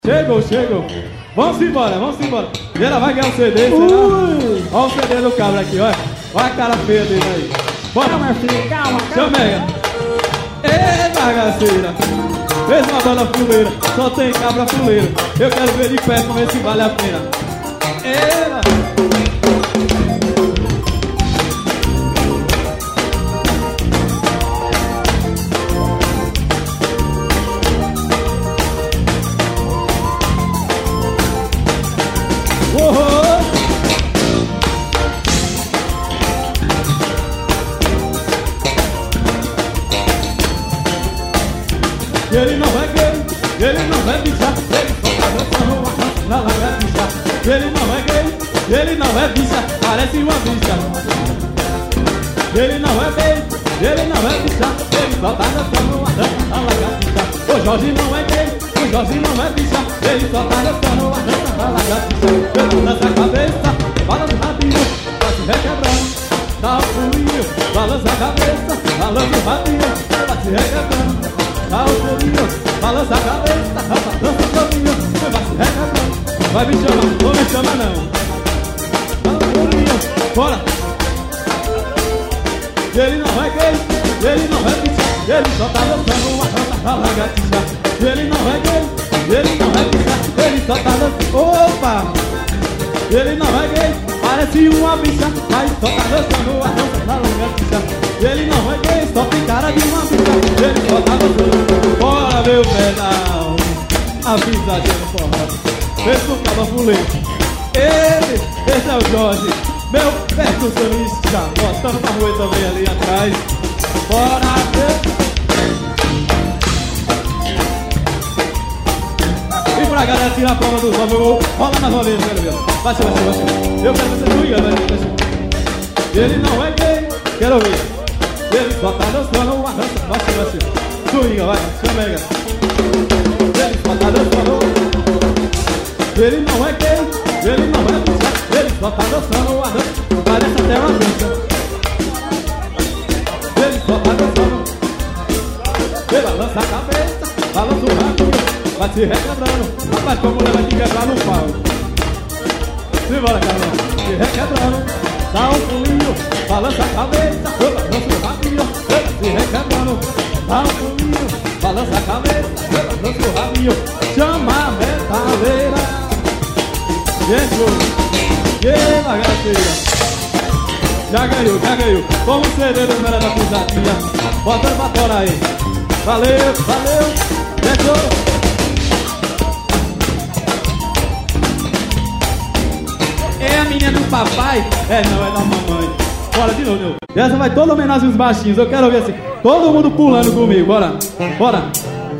Chegou. Vamos embora. E ela vai ganhar o CD, será? Olha o CD do cabra aqui, olha. Olha a cara feia dele aí. Bora, Calma, filho, calma. chama ela. Ê, bagaceira. Fez uma banda fuleira, só tem cabra fuleira. Eu quero ver de perto, ver se vale a pena. Ela. Ele não é gay, ele não é bicha, ele só tá dançando uma dança na lagartixa. Ele não é gay, ele não é bicha, parece uma bicha. Ele não é gay, ele não é bicha, ele só tá dançando uma dança na lagartixa. O Jorge não é gay, o Jorge não é bicha, ele só tá dançando uma dança na lagartixa. Eu balanço a cabeça, balanço o rabinho, vai se requebrando, dá um pulinho, balança a cabeça, balança o rabinho, vai se requebrando. Dá o pulinho, balança a cabeça, balança o pulinho, vai se requebrando. Vai me chamar, não me chama não. Dá o pulinho, bora. Ele não é gay, ele não é bicha, ele só tá dançando uma dança na lagartixa. Ele não é gay, ele não é bicha, ele só tá dançando. Opa! Ele não é gay, parece uma bicha, mas só tá dançando uma dança na lagartixa. Ele não é gay, só tem cara de uma bicha, ele só tá dançando. Bora meu pedal, a visadinha no forró, esse o cabo fuleiro. Esse é o Jorge, meu percussionista, botando uma rua também ali atrás. Bora ver. E pra galera tirar a prova dos homens, rola nas rolinhas, quero ver. Vai ser. Eu quero que você liga, velho. Ele não é gay, quero ver. Ele só tá dançando uma dança, vai ser. Swinga, vai, chama aí, ele só tá dançando. Ele não é gay, ele não é bicha, ele só tá dançando uma dança, parece até uma dança. Ele só tá dançando. Ele balança a cabeça, balança o rabinho, vai se requebrando. Rapaz, como mulher vai te quebrar no pau. Simbora, Carlão, se requebrando. Dá um pulinho, balança a cabeça, balança o rabinho, se requebrando. Dá um pulinho, balança a cabeça, balança o rabinho. Chama a metaleira. Que bagaceira. Já ganhou. Como CD do número da pisadinha. Botando pra fora aí. Valeu. Fechou. É a menina do papai? Não, é da mamãe. Bora de novo. E essa vai toda homenagem aos baixinhos. Eu quero ver assim, todo mundo pulando comigo. Bora.